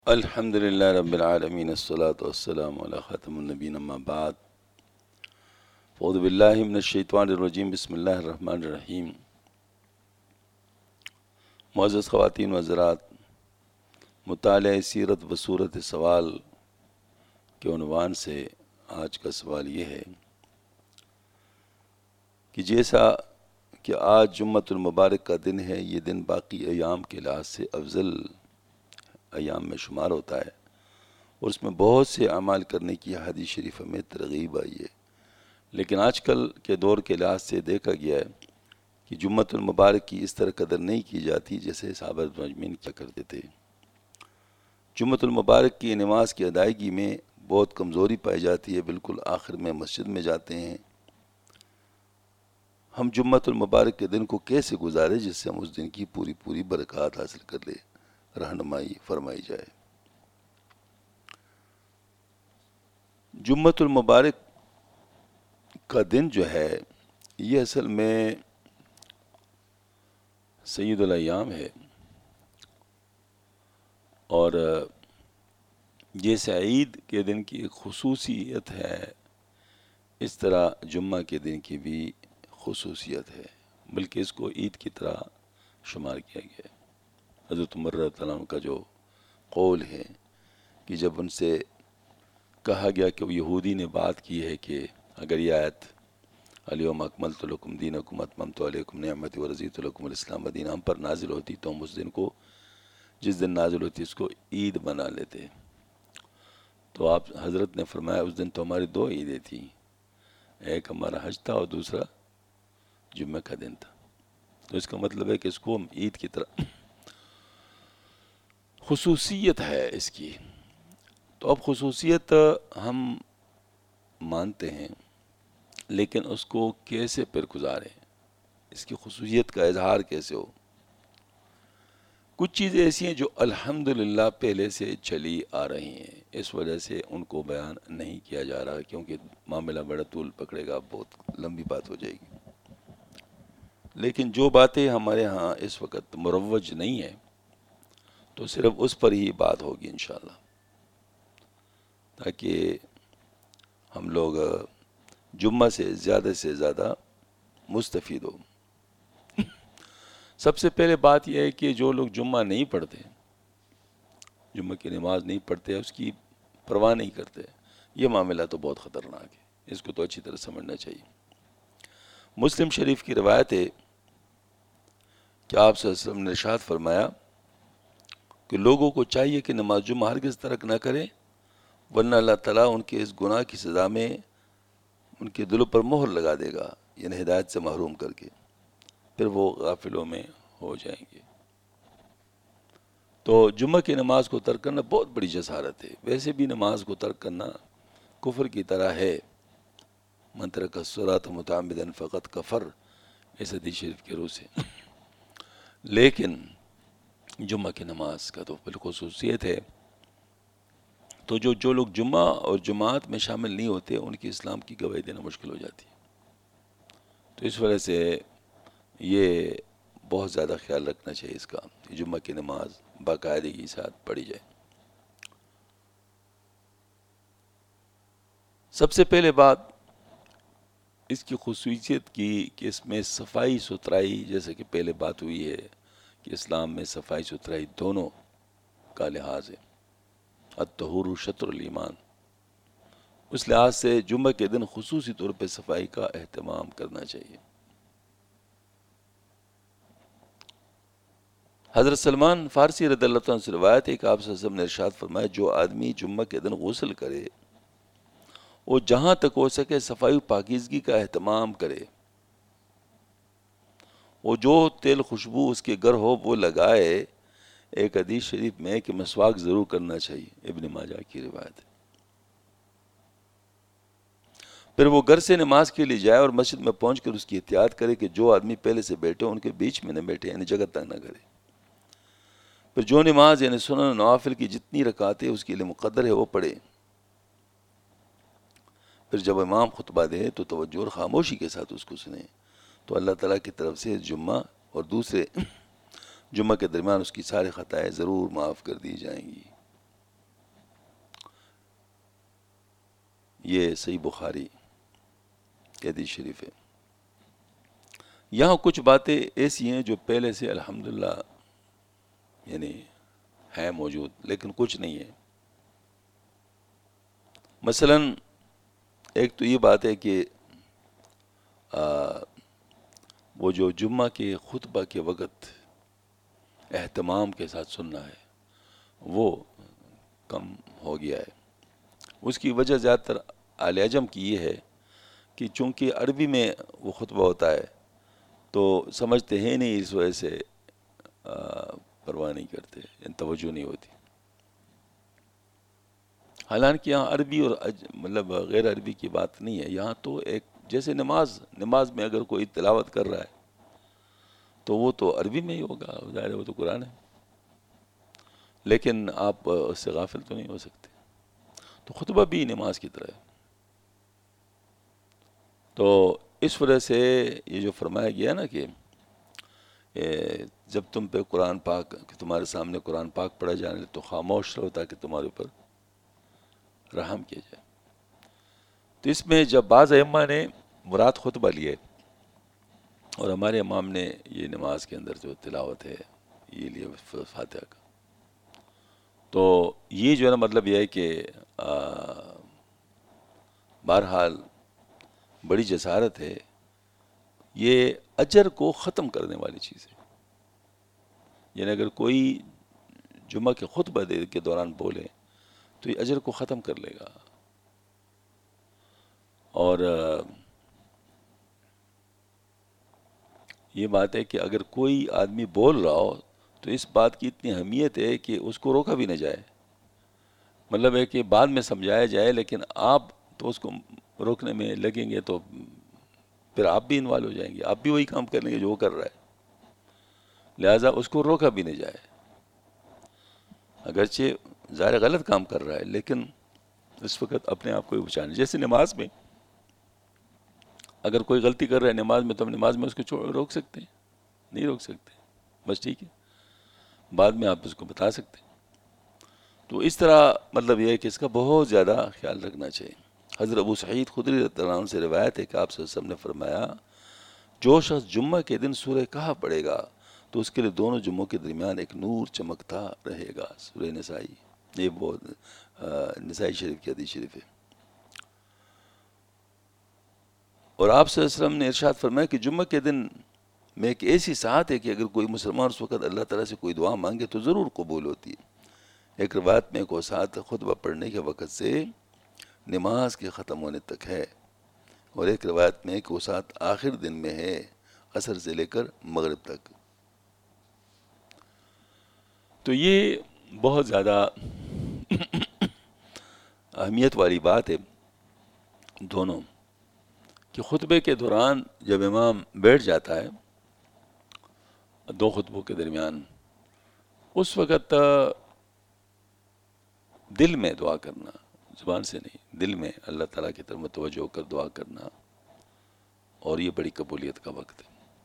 الحمد للہ رب العالمین الصلاۃ والسلام علی خاتم النبیین اما بعد اعوذ باللہ من الشیطان الرجیم بسم اللہ الرحمن الرحیم۔ معزز خواتین و حضرات، مطالعہ سیرت و صورت سوال کے عنوان سے آج کا سوال یہ ہے کہ جیسا کہ آج جمعۃ المبارک کا دن ہے، یہ دن باقی ایام کے لحاظ سے افضل ایام میں شمار ہوتا ہے اور اس میں بہت سے اعمال کرنے کی حدیث شریف میں ترغیب آئی ہے، لیکن آج کل کے دور کے لحاظ سے دیکھا گیا ہے کہ جمعۃ المبارک کی اس طرح قدر نہیں کی جاتی جیسے صحابہ مجمعین کیا کرتے تھے۔ جمعۃ المبارک کی نماز کی ادائیگی میں بہت کمزوری پائی جاتی ہے، بالکل آخر میں مسجد میں جاتے ہیں۔ ہم جمعۃ المبارک کے دن کو کیسے گزارے جس سے ہم اس دن کی پوری برکات حاصل کر لیں، رہنمائی فرمائی جائے۔ جمعۃ المبارک کا دن جو ہے یہ اصل میں سید الایام ہے، اور جیسے عید کے دن کی ایک خصوصیت ہے اس طرح جمعہ کے دن کی بھی خصوصیت ہے، بلکہ اس کو عید کی طرح شمار کیا گیا ہے۔ حضرت عمر رضی اللہ عنہ کا جو قول ہے کہ جب ان سے کہا گیا کہ وہ یہودی نے بات کی ہے کہ اگر یہ آیت الیوم اکملت لکم دینکم اتممت علیکم نعمتی ورضیت لکم الاسلام دینا ہم پر نازل ہوتی تو ہم اس دن کو، جس دن نازل ہوتی اس کو عید بنا لیتے۔ تو آپ حضرت نے فرمایا اس دن تو ہماری دو عیدیں تھیں، ایک ہمارا حج تھا اور دوسرا جمعہ کا دن تھا۔ تو اس کا مطلب ہے کہ اس کو ہم عید کی طرح خصوصیت ہے اس کی۔ تو اب خصوصیت ہم مانتے ہیں، لیکن اس کو کیسے پھر گزاریں، اس کی خصوصیت کا اظہار کیسے ہو۔ کچھ چیزیں ایسی ہیں جو الحمدللہ پہلے سے چلی آ رہی ہیں، اس وجہ سے ان کو بیان نہیں کیا جا رہا کیونکہ معاملہ بڑا طول پکڑے گا، بہت لمبی بات ہو جائے گی۔ لیکن جو باتیں ہمارے ہاں اس وقت مروج نہیں ہیں تو صرف اس پر ہی بات ہوگی انشاءاللہ، تاکہ ہم لوگ جمعہ سے زیادہ مستفید ہو۔ سب سے پہلے بات یہ ہے کہ جو لوگ جمعہ نہیں پڑھتے، جمعہ کی نماز نہیں پڑھتے، اس کی پرواہ نہیں کرتے، یہ معاملہ تو بہت خطرناک ہے، اس کو تو اچھی طرح سمجھنا چاہیے۔ مسلم شریف کی روایت ہے کہ آپ صلی اللہ علیہ وسلم نے ارشاد فرمایا کہ لوگوں کو چاہیے کہ نماز جمعہ ہرگز ترک نہ کریں، ورنہ اللہ تعالیٰ ان کے اس گناہ کی سزا میں ان کے دلوں پر مہر لگا دے گا، یعنی ہدایت سے محروم کر کے، پھر وہ غافلوں میں ہو جائیں گے۔ تو جمعہ کی نماز کو ترک کرنا بہت بڑی جسارت ہے، ویسے بھی نماز کو ترک کرنا کفر کی طرح ہے، من ترک الصلاۃ متعمدا فقد کفر، اس حدیث شریف کے روح سے۔ لیکن جمعہ کی نماز کا تو بالخصوصیت ہے، تو جو لوگ جمعہ اور جماعت میں شامل نہیں ہوتے ان کی اسلام کی گواہی دینا مشکل ہو جاتی ہے۔ تو اس وجہ سے یہ بہت زیادہ خیال رکھنا چاہیے اس کا، کہ جمعہ کی نماز باقاعدگی کے ساتھ پڑھی جائے۔ سب سے پہلے بات اس کی خصوصیت کی کہ اس میں صفائی ستھرائی، جیسے کہ پہلے بات ہوئی ہے کہ اسلام میں صفائی ستھرائی دونوں کا لحاظ ہے، الطہور شطر الایمان، اس لحاظ سے جمعہ کے دن خصوصی طور پہ صفائی کا اہتمام کرنا چاہیے۔ حضرت سلمان فارسی رضی اللہ عنہ سے روایت ہے کہ آپ صلی اللہ علیہ وسلم نے ارشاد فرمایا جو آدمی جمعہ کے دن غسل کرے وہ جہاں تک ہو سکے صفائی و پاکیزگی کا اہتمام کرے، وہ جو تیل خوشبو اس کے گھر ہو وہ لگائے، ایک حدیث شریف میں کہ مسواک ضرور کرنا چاہیے، ابن ماجہ کی روایت ہے۔ پھر وہ گھر سے نماز کے لیے جائے اور مسجد میں پہنچ کر اس کی احتیاط کرے کہ جو آدمی پہلے سے بیٹھے ان کے بیچ میں نہ بیٹھے، یعنی جگہ تنگ نہ کرے۔ پھر جو نماز یعنی سنن نوافل کی جتنی رکعتیں اس کے لیے مقدر ہے وہ پڑھے۔ پھر جب امام خطبہ دے تو توجہ اور خاموشی کے ساتھ اس کو سنیں، تو اللہ تعالیٰ کی طرف سے جمعہ اور دوسرے جمعہ کے درمیان اس کی ساری خطائیں ضرور معاف کر دی جائیں گی۔ یہ صحیح بخاری کی حدیث شریف ہے. یہاں کچھ باتیں ایسی ہیں جو پہلے سے الحمدللہ یعنی ہے موجود، لیکن کچھ نہیں ہے. مثلا ایک تو یہ بات ہے کہ وہ جو جمعہ کے خطبہ کے وقت اہتمام کے ساتھ سننا ہے وہ کم ہو گیا ہے. اس کی وجہ زیادہ تر اہل عجم کی یہ ہے کہ چونکہ عربی میں وہ خطبہ ہوتا ہے تو سمجھتے ہیں نہیں، اس وجہ سے پرواہ نہیں کرتے، توجہ نہیں ہوتی. حالانکہ یہاں عربی اور مطلب غیر عربی کی بات نہیں ہے. یہاں تو ایک جیسے نماز میں اگر کوئی تلاوت کر رہا ہے تو وہ تو عربی میں ہی ہوگا، ظاہر ہے وہ تو قرآن ہے، لیکن آپ اس سے غافل تو نہیں ہو سکتے. تو خطبہ بھی نماز کی طرح ہے. تو اس وجہ سے یہ جو فرمایا گیا نا کہ جب تم پہ قرآن پاک کہ تمہارے سامنے قرآن پاک پڑھا جانے تو خاموش رہو تاکہ تمہارے اوپر رحم کیا جائے. تو اس میں جب بعض ائمہ نے مراد خطبہ لیے اور ہمارے امام نے یہ نماز کے اندر جو تلاوت ہے یہ لیے فاتحہ کا، تو یہ جو ہے نا مطلب یہ ہے کہ بہرحال بڑی جسارت ہے، یہ اجر کو ختم کرنے والی چیز ہے. یعنی اگر کوئی جمعہ کے خطبہ کے دوران بولے تو یہ اجر کو ختم کر لے گا. اور یہ بات ہے کہ اگر کوئی آدمی بول رہا ہو تو اس بات کی اتنی اہمیت ہے کہ اس کو روکا بھی نہ جائے. مطلب ہے کہ بعد میں سمجھایا جائے، لیکن آپ تو اس کو روکنے میں لگیں گے تو پھر آپ بھی انوالو ہو جائیں گے، آپ بھی وہی کام کر لیں گے جو وہ کر رہا ہے. لہٰذا اس کو روکا بھی نہیں جائے، اگرچہ ظاہر غلط کام کر رہا ہے لیکن اس وقت اپنے آپ کو ہی بچانا. جیسے نماز میں اگر کوئی غلطی کر رہا ہے نماز میں تو ہم نماز میں اس کو روک سکتے ہیں؟ نہیں روک سکتے، بس ٹھیک ہے بعد میں آپ اس کو بتا سکتے ہیں. تو اس طرح مطلب یہ ہے کہ اس کا بہت زیادہ خیال رکھنا چاہیے. حضرت ابو سعید خدری رضی اللہ عنہ سے روایت ہے کہ آپ صلی اللہ علیہ وسلم نے فرمایا جو شخص جمعہ کے دن سورہ کہف پڑھے گا تو اس کے لیے دونوں جمعوں کے درمیان ایک نور چمکتا رہے گا. سورہ نسائی، یہ بہت نسائی شریف کی حدیث شریف ہے. اور آپ صلی اللہ علیہ وسلم نے ارشاد فرمایا کہ جمعہ کے دن میں ایک ایسی ساعت ہے کہ اگر کوئی مسلمان اس وقت اللہ تعالیٰ سے کوئی دعا مانگے تو ضرور قبول ہوتی ہے. ایک روایت میں کو ساتھ خطبہ پڑھنے کے وقت سے نماز کے ختم ہونے تک ہے، اور ایک روایت میں کہ وہ ساتھ آخر دن میں ہے، عصر سے لے کر مغرب تک. تو یہ بہت زیادہ اہمیت والی بات ہے دونوں، کہ خطبے کے دوران جب امام بیٹھ جاتا ہے دو خطبوں کے درمیان، اس وقت دل میں دعا کرنا، زبان سے نہیں، دل میں اللہ تعالیٰ کی طرف متوجہ ہو کر دعا کرنا، اور یہ بڑی قبولیت کا وقت ہے.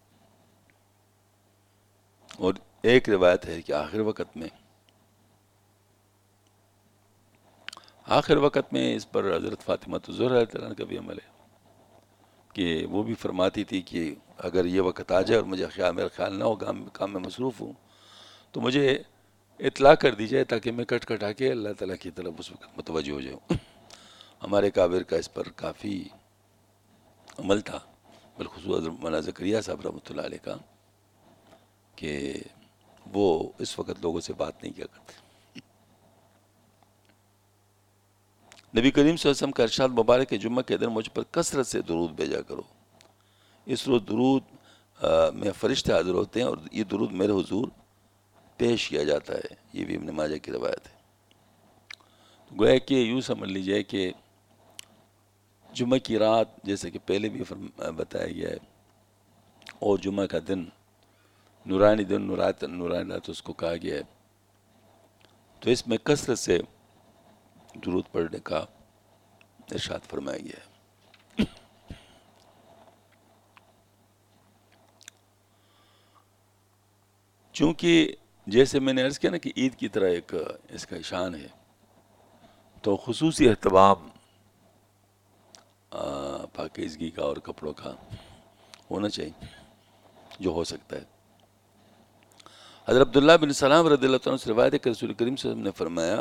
اور ایک روایت ہے کہ آخر وقت میں اس پر حضرت فاطمہ الزہرا رضی اللہ عنہا کا بھی عمل ہے کہ وہ بھی فرماتی تھی کہ اگر یہ وقت آ جائے اور میرا خیال نہ ہو، کام میں مصروف ہوں، تو مجھے اطلاع کر دی جائے تاکہ میں کٹ کٹا کے اللہ تعالیٰ کی طرف اس وقت متوجہ ہو جاؤں. ہمارے کابر کا اس پر کافی عمل تھا، بالخصوص حضرت مولانا زکریا صاحب رحمۃ اللہ علیہ کا، کہ وہ اس وقت لوگوں سے بات نہیں کیا کرتے. نبی کریم صلی اللہ علیہ وسلم کا ارشاد مبارک ہے جمعہ کے دن مجھ پر کثرت سے درود بھیجا کرو. اس روز درود میں فرشتے حاضر ہوتے ہیں اور یہ درود میرے حضور پیش کیا جاتا ہے. یہ بھی ابن ماجہ کی روایت ہے. گویا کہ یوں سمجھ لیجئے کہ جمعہ کی رات جیسے کہ پہلے بھی بتایا گیا ہے، اور جمعہ کا دن نورانی دن، نورانی رات اس کو کہا گیا ہے. تو اس میں کثرت سے درود پڑھنے کا ارشاد فرمایا گیا ہے. چونکہ جیسے میں نے عرض کیا نا کہ عید کی طرح ایک اس کا شان ہے، تو خصوصی اہتمام پاکیزگی کا اور کپڑوں کا ہونا چاہیے جو ہو سکتا ہے۔ حضرت عبداللہ بن سلام رضی اللہ عنہ سے روایت ہے کہ رسول کریم صلی اللہ علیہ وسلم نے فرمایا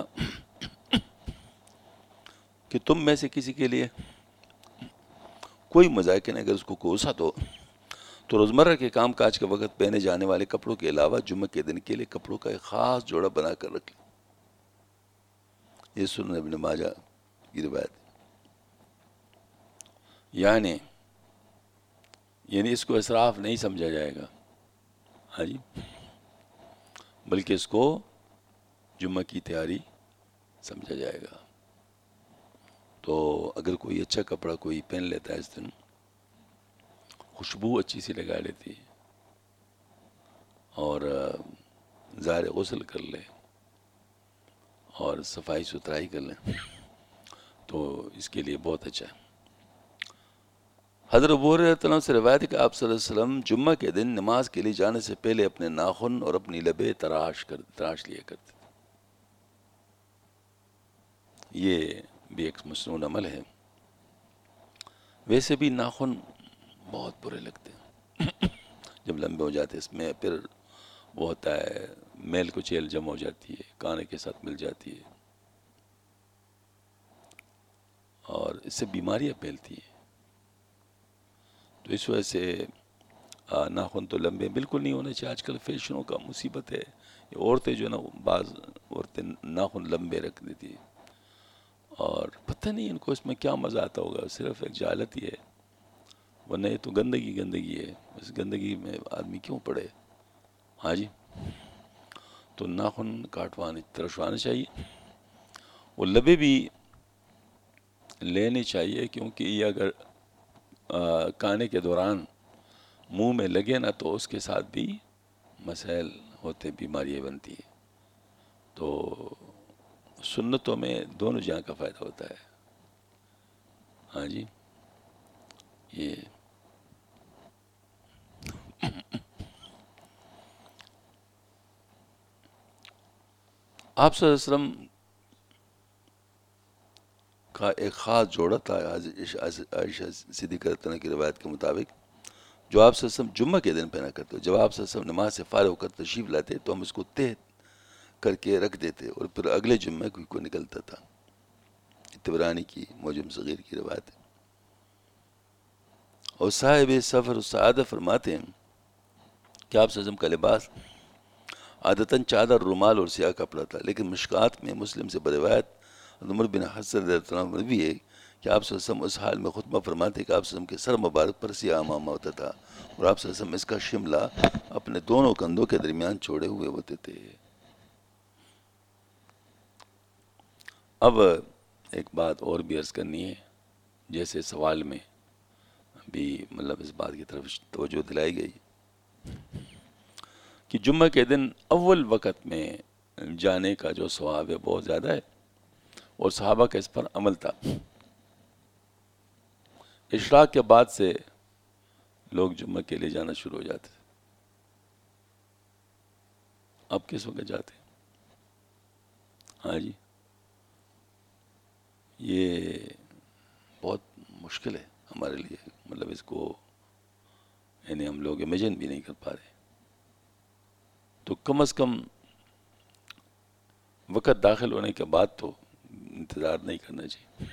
کہ تم میں سے کسی کے لیے کوئی مذاکرہ اگر اس کو کوئی وسعت ہو تو روزمرہ کے کام کاج کے وقت پہنے جانے والے کپڑوں کے علاوہ جمعہ کے دن کے لیے کپڑوں کا ایک خاص جوڑا بنا کر رکھ لے۔ یہ سنن ابن ماجہ کی روایت ہے۔ یعنی اس کو اسراف نہیں سمجھا جائے گا، ہاں جی، بلکہ اس کو جمعہ کی تیاری سمجھا جائے گا۔ تو اگر کوئی اچھا کپڑا کوئی پہن لیتا ہے اس دن، خوشبو اچھی سی لگا لیتی ہے اور ظاہر غسل کر لے اور صفائی ستھرائی کر لیں تو اس کے لیے بہت اچھا ہے۔ حضرت ابو ہریرہ رضی اللہ عنہ سے روایت ہے کہ آپ صلی اللہ علیہ وسلم جمعہ کے دن نماز کے لیے جانے سے پہلے اپنے ناخن اور اپنی لبیں تراش لیا کرتے تھے۔ یہ بھی ایک مسنون عمل ہے۔ ویسے بھی ناخن بہت برے لگتے ہیں جب لمبے ہو جاتے ہیں، اس میں پھر وہ ہوتا ہے میل کچیل جمع ہو جاتی ہے، کانے کے ساتھ مل جاتی ہے اور اس سے بیماریاں پھیلتی ہیں۔ تو اس وجہ سے ناخن تو لمبے بالکل نہیں ہونے چاہیے۔ آج کل فیشنوں کا مصیبت ہے، یہ عورتیں جو نا بعض عورتیں ناخن لمبے رکھ دیتی ہیں اور پتہ نہیں ان کو اس میں کیا مزہ آتا ہوگا، صرف ایک جہالت ہی ہے، ورنہ یہ تو گندگی ہے، اس گندگی میں آدمی کیوں پڑے؟ ہاں جی، تو ناخن ترشوانے چاہیے اور لبے بھی لینے چاہیے، کیونکہ یہ اگر کھانے کے دوران منہ میں لگے نا تو اس کے ساتھ بھی مسائل ہوتے، بیماریاں بنتی ہیں۔ تو سنتوں میں دونوں جہاں کا فائدہ ہوتا ہے، ہاں جی۔ یہ آپ صلی اللہ علیہ وسلم کا ایک خاص جوڑا تھا، عائشہ صدیقہ رضی اللہ عنہا کی روایت کے مطابق، جو آپ صلی اللہ علیہ وسلم جمعہ کے دن پہنا کرتے۔ جب آپ صلی اللہ علیہ وسلم نماز سے فارغ ہو کر تشریف لاتے تو ہم اس کو تہہ کر کے رکھ دیتے اور پھر اگلے جمعہ کو نکلتا تھا۔ طبرانی کی معجم صغیر کی روایت ہے۔ اور صاحب سفر السعادہ فرماتے ہیں کہ آپ صلی اللہ علیہ وسلم کا لباس عادتاً چادر، رومال اور سیاہ کپڑا تھا، لیکن مشکات میں مسلم سے بروایت عمر بن حسن رضی اللہ عنہ بھی ہے کہ آپ صلی اللہ علیہ وسلم اس حال میں خطبہ فرماتے کہ آپ صلی اللہ علیہ وسلم کے سر مبارک پر سیاہ امامہ ہوتا تھا اور آپ صلی اللہ علیہ وسلم اس کا شملہ اپنے دونوں کندھوں کے درمیان چھوڑے ہوئے ہوتے تھے۔ اب ایک بات اور بھی عرض کرنی ہے، جیسے سوال میں بھی مطلب اس بات کی طرف توجہ دلائی گئی کہ جمعہ کے دن اول وقت میں جانے کا جو ثواب ہے بہت زیادہ ہے اور صحابہ کا اس پر عمل تھا۔ اشراق کے بعد سے لوگ جمعہ کے لیے جانا شروع ہو جاتے تھے۔ اب کس وقت جاتے ہیں؟ ہاں جی، یہ بہت مشکل ہے ہمارے لیے، مطلب اس کو یعنی ہم لوگ امیجن بھی نہیں کر پا رہے۔ تو کم از کم وقت داخل ہونے کے بعد تو انتظار نہیں کرنا چاہیے۔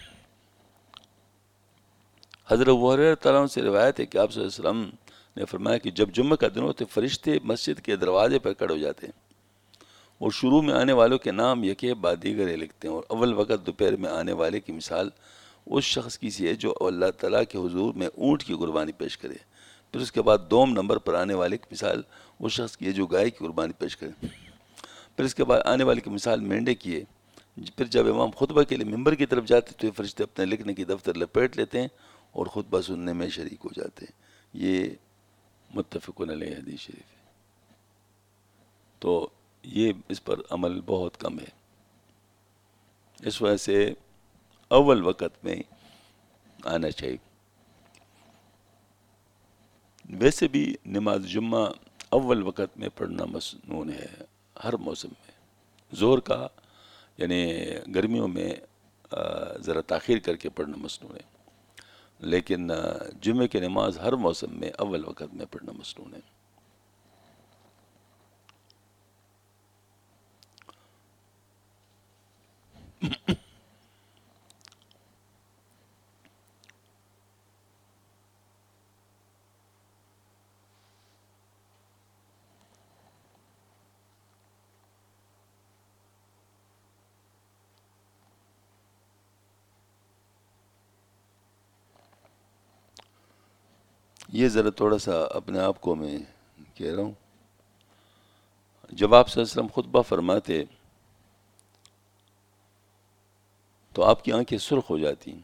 حضرت ابو ہریرہ رضی اللہ عنہ سے روایت ہے کہ آپ صلی اللہ علیہ وسلم نے فرمایا کہ جب جمعہ کا دن ہوتے فرشتے مسجد کے دروازے پر کھڑے ہو جاتے ہیں اور شروع میں آنے والوں کے نام یکے بعد دیگر لکھتے ہیں، اور اول وقت دوپہر میں آنے والے کی مثال اس شخص کی سی ہے جو اللہ تعالیٰ کے حضور میں اونٹ کی قربانی پیش کرے، پھر اس کے بعد دوم نمبر پر آنے والے کی مثال اس شخص کی ہے جو گائے کی قربانی پیش کرے، پھر اس کے بعد آنے والے کی مثال مینڈے کی ہے۔ پھر جب امام خطبہ کے لیے ممبر کی طرف جاتے تو یہ فرشتے اپنے لکھنے کی دفتر لپیٹ لیتے ہیں اور خطبہ سننے میں شریک ہو جاتے ہیں۔ یہ متفقن علیہ حدیث شریف ہے۔ تو یہ اس پر عمل بہت کم ہے، اس وجہ سے اول وقت میں آنا چاہیے۔ ویسے بھی نماز جمعہ اول وقت میں پڑھنا مسنون ہے ہر موسم میں۔ ظہر کا یعنی گرمیوں میں ذرا تاخیر کر کے پڑھنا مسنون ہے، لیکن جمعے کی نماز ہر موسم میں اول وقت میں پڑھنا مسنون ہے۔ یہ ذرا تھوڑا سا اپنے آپ کو میں کہہ رہا ہوں، جب آپ صلی اللہ علیہ وسلم خطبہ فرماتے تو آپ کی آنکھیں سرخ ہو جاتی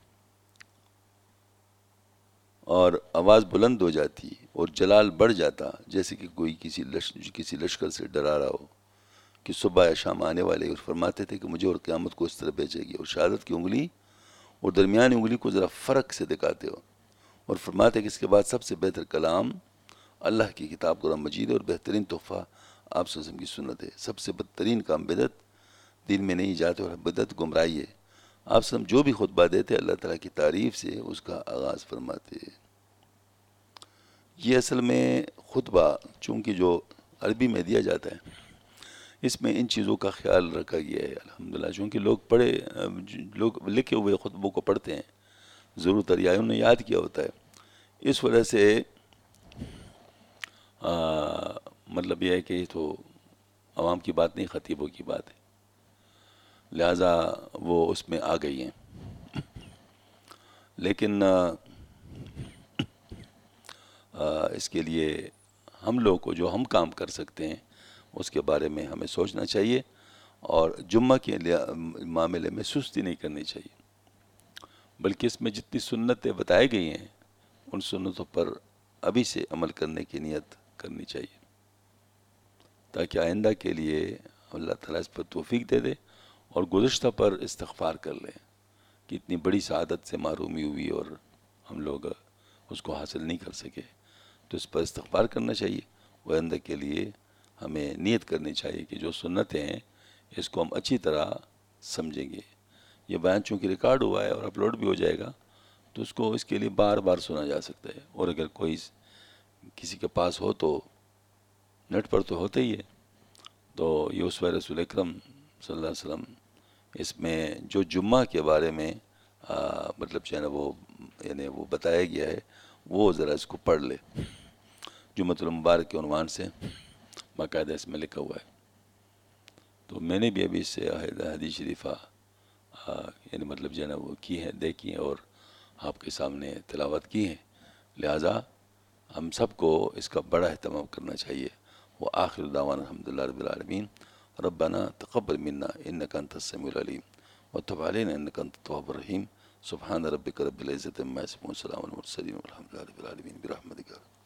اور آواز بلند ہو جاتی اور جلال بڑھ جاتا، جیسے کہ کوئی کسی لشکر سے ڈرا رہا ہو کہ صبح یا شام آنے والے، اور فرماتے تھے کہ مجھے اور قیامت کو اس طرح بھیجے گی، اور شہادت کی انگلی اور درمیانی انگلی کو ذرا فرق سے دکھاتے ہو، اور فرماتے کہ اس کے بعد سب سے بہتر کلام اللہ کی کتاب قرآن مجید ہے، اور بہترین تحفہ آپ صلی اللہ علیہ وسلم کی سنت ہے، سب سے بدترین کام بدعت، دین میں نہیں جاتے، اور بدعت گمراہی ہے۔ آپ صلی اللہ علیہ وسلم جو بھی خطبہ دیتے اللہ تعالیٰ کی تعریف سے اس کا آغاز فرماتے۔ یہ اصل میں خطبہ چونکہ جو عربی میں دیا جاتا ہے، اس میں ان چیزوں کا خیال رکھا گیا ہے الحمدللہ، چونکہ لوگ لکھے ہوئے خطبوں کو پڑھتے ہیں، ضرور تریائیوں نے یاد کیا ہوتا ہے، اس وجہ سے مطلب یہ ہے کہ یہ تو عوام کی بات نہیں، خطیبوں کی بات ہے، لہٰذا وہ اس میں آ گئی ہیں۔ لیکن اس کے لیے ہم لوگ کو جو ہم کام کر سکتے ہیں اس کے بارے میں ہمیں سوچنا چاہیے، اور جمعہ کے معاملے میں سستی نہیں کرنی چاہیے، بلکہ اس میں جتنی سنتیں بتائی گئی ہیں ان سنتوں پر ابھی سے عمل کرنے کی نیت کرنی چاہیے، تاکہ آئندہ کے لیے اللہ تعالیٰ اس پر توفیق دے دے، اور گزشتہ پر استغفار کر لیں کہ اتنی بڑی سعادت سے محرومی ہوئی اور ہم لوگ اس کو حاصل نہیں کر سکے، تو اس پر استغفار کرنا چاہیے، وہ آئندہ کے لیے ہمیں نیت کرنی چاہیے کہ جو سنتیں ہیں اس کو ہم اچھی طرح سمجھیں گے۔ یہ بیان چونکہ ریکارڈ ہوا ہے اور اپلوڈ بھی ہو جائے گا، تو اس کے لیے بار بار سنا جا سکتا ہے، اور اگر کوئی کسی کے پاس ہو تو نیٹ پر تو ہوتا ہی ہے، تو یہ اسوہ رسول اکرم صلی اللہ علیہ وسلم اس میں جو جمعہ کے بارے میں مطلب جو ہے نا وہ یعنی وہ بتایا گیا ہے، وہ ذرا اس کو پڑھ لے، جمعۃ المبارک کے عنوان سے باقاعدہ اس میں لکھا ہوا ہے۔ تو میں نے بھی ابھی اس سے حدیث شریفہ یعنی مطلب جو ہے نا وہ کی ہیں، دیکھی ہیں، اور آپ کے سامنے تلاوت کی ہیں، لہٰذا ہم سب کو اس کا بڑا اہتمام کرنا چاہیے۔ وآخر دعوانا الحمدللہ رب العالمین، ربنا تقبل منا انک انت السمیع العلیم وتب علینا انک انت التواب الرحیم، سبحان ربک رب العزۃ عما یصفون، سلام علی المرسلین والحمد للہ رب العالمین برحمتک۔